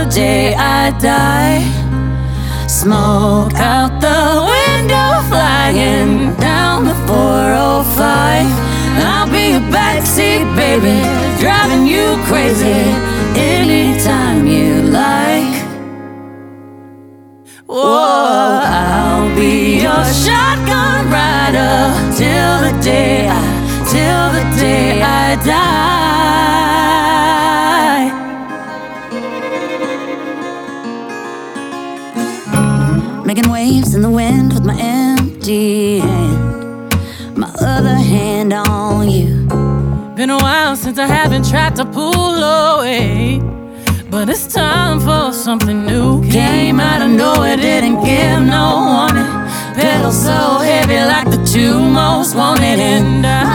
the day I die. Smoke out the window, flying down the 405. I'll be a backseat baby, driving you crazy anytime you like. Whoa, I'll be your shotgun rider till the day I die. Making waves in the wind with my empty hand, my other hand on you. Been a while since I haven't tried to pull away, but it's time for something new. Came out of nowhere, didn't give no warning. Pedal so heavy like the two most wanted, and I